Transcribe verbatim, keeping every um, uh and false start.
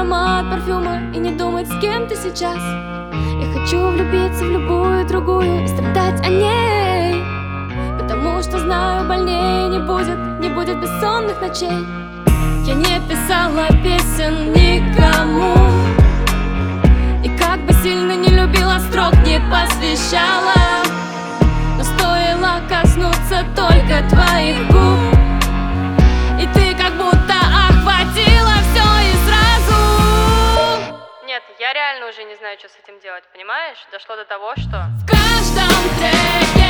аромат парфюма и не думать, с кем ты сейчас. Я хочу влюбиться в любую другую и страдать о ней, потому что знаю, больнее не будет, не будет бессонных ночей. Я не писала песен никому, и как бы сильно не любила, строк не посвящала, но стоило коснуться только твоих губ, и ты как будто охватила все и сразу. Нет, я реально уже не знаю, что с этим делать, понимаешь? Дошло до того, что В каждом треке